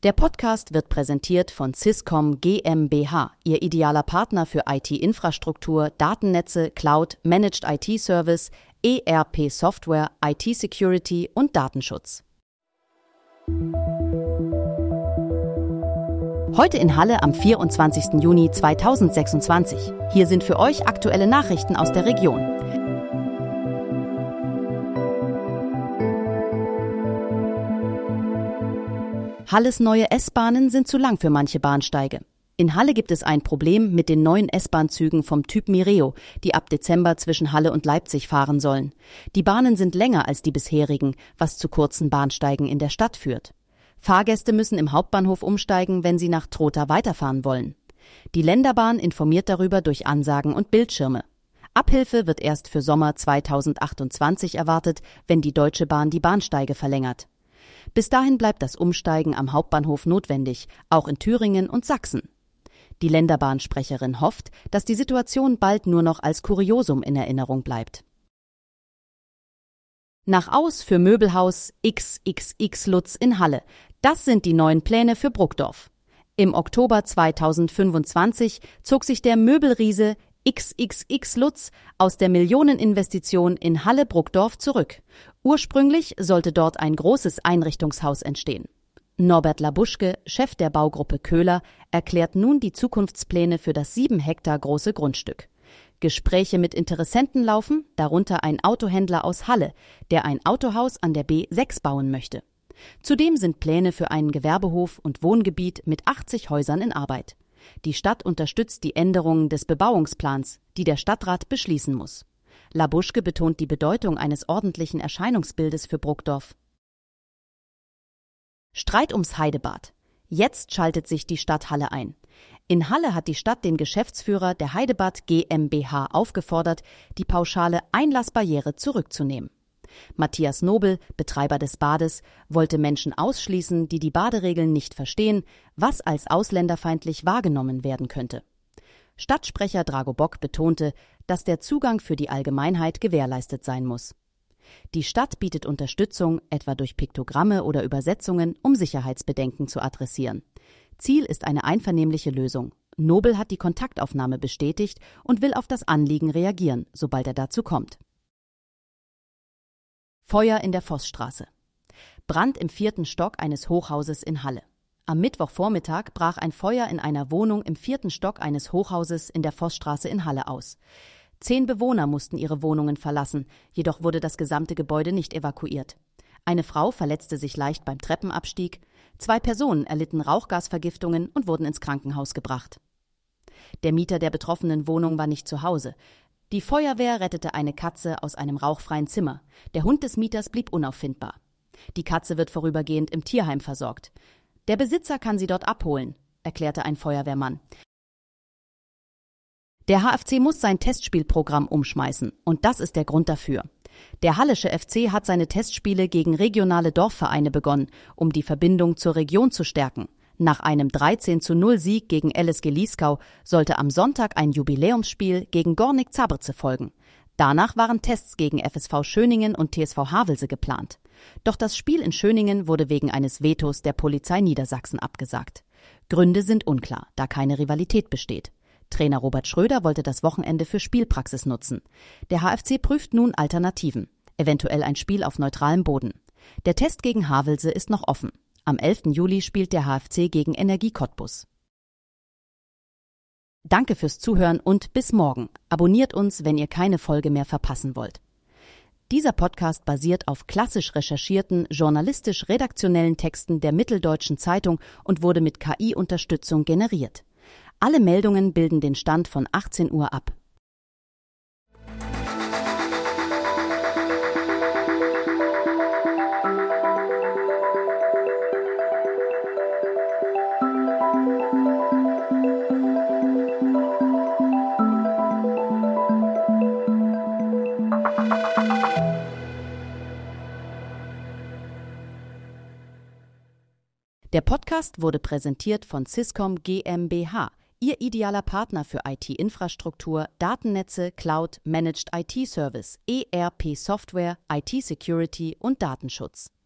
Der Podcast wird präsentiert von Swisscom GmbH, Ihr idealer Partner für IT-Infrastruktur, Datennetze, Cloud, Managed IT-Service, ERP-Software, IT-Security und Datenschutz. Heute in Halle am 24. Juni 2026. Hier sind für euch aktuelle Nachrichten aus der Region. Halles neue S-Bahnen sind zu lang für manche Bahnsteige. In Halle gibt es ein Problem mit den neuen S-Bahn-Zügen vom Typ Mireo, die ab Dezember zwischen Halle und Leipzig fahren sollen. Die Bahnen sind länger als die bisherigen, was zu kurzen Bahnsteigen in der Stadt führt. Fahrgäste müssen im Hauptbahnhof umsteigen, wenn sie nach Trotha weiterfahren wollen. Die Länderbahn informiert darüber durch Ansagen und Bildschirme. Abhilfe wird erst für Sommer 2028 erwartet, wenn die Deutsche Bahn die Bahnsteige verlängert. Bis dahin bleibt das Umsteigen am Hauptbahnhof notwendig, auch in Thüringen und Sachsen. Die Länderbahnsprecherin hofft, dass die Situation bald nur noch als Kuriosum in Erinnerung bleibt. Nach Aus für Möbelhaus XXX Lutz in Halle. Das sind die neuen Pläne für Bruckdorf. Im Oktober 2025 zog sich der Möbelriese XXX Lutz aus der Millioneninvestition in Halle-Bruckdorf zurück. Ursprünglich sollte dort ein großes Einrichtungshaus entstehen. Norbert Labuschke, Chef der Baugruppe Köhler, erklärt nun die Zukunftspläne für das 7 Hektar große Grundstück. Gespräche mit Interessenten laufen, darunter ein Autohändler aus Halle, der ein Autohaus an der B6 bauen möchte. Zudem sind Pläne für einen Gewerbehof und Wohngebiet mit 80 Häusern in Arbeit. Die Stadt unterstützt die Änderungen des Bebauungsplans, die der Stadtrat beschließen muss. Labuschke betont die Bedeutung eines ordentlichen Erscheinungsbildes für Bruckdorf. Streit ums Heidebad. Jetzt schaltet sich die Stadt Halle ein. In Halle hat die Stadt den Geschäftsführer der Heidebad GmbH aufgefordert, die pauschale Einlassbarriere zurückzunehmen. Matthias Nobel, Betreiber des Bades, wollte Menschen ausschließen, die die Baderegeln nicht verstehen, was als ausländerfeindlich wahrgenommen werden könnte. Stadtsprecher Drago Bock betonte, dass der Zugang für die Allgemeinheit gewährleistet sein muss. Die Stadt bietet Unterstützung, etwa durch Piktogramme oder Übersetzungen, um Sicherheitsbedenken zu adressieren. Ziel ist eine einvernehmliche Lösung. Nobel hat die Kontaktaufnahme bestätigt und will auf das Anliegen reagieren, sobald er dazu kommt. Feuer in der Vossstraße. Brand im 4. Stock eines Hochhauses in Halle. Am Mittwochvormittag brach ein Feuer in einer Wohnung im 4. Stock eines Hochhauses in der Vossstraße in Halle aus. 10 Bewohner mussten ihre Wohnungen verlassen, jedoch wurde das gesamte Gebäude nicht evakuiert. Eine Frau verletzte sich leicht beim Treppenabstieg, 2 Personen erlitten Rauchgasvergiftungen und wurden ins Krankenhaus gebracht. Der Mieter der betroffenen Wohnung war nicht zu Hause. Die Feuerwehr rettete eine Katze aus einem rauchfreien Zimmer. Der Hund des Mieters blieb unauffindbar. Die Katze wird vorübergehend im Tierheim versorgt. Der Besitzer kann sie dort abholen, erklärte ein Feuerwehrmann. Der HFC muss sein Testspielprogramm umschmeißen und das ist der Grund dafür. Der Hallische FC hat seine Testspiele gegen regionale Dorfvereine begonnen, um die Verbindung zur Region zu stärken. Nach einem 13:0 Sieg gegen LSG Lieskau sollte am Sonntag ein Jubiläumsspiel gegen Gornik Zabrze folgen. Danach waren Tests gegen FSV Schöningen und TSV Havelse geplant. Doch das Spiel in Schöningen wurde wegen eines Vetos der Polizei Niedersachsen abgesagt. Gründe sind unklar, da keine Rivalität besteht. Trainer Robert Schröder wollte das Wochenende für Spielpraxis nutzen. Der HFC prüft nun Alternativen, eventuell ein Spiel auf neutralem Boden. Der Test gegen Havelse ist noch offen. Am 11. Juli spielt der HFC gegen Energie Cottbus. Danke fürs Zuhören und bis morgen. Abonniert uns, wenn ihr keine Folge mehr verpassen wollt. Dieser Podcast basiert auf klassisch recherchierten, journalistisch-redaktionellen Texten der Mitteldeutschen Zeitung und wurde mit KI-Unterstützung generiert. Alle Meldungen bilden den Stand von 18 Uhr ab. Der Podcast wurde präsentiert von Swisscom GmbH, Ihr idealer Partner für IT-Infrastruktur, Datennetze, Cloud, Managed IT-Service, ERP-Software, IT-Security und Datenschutz.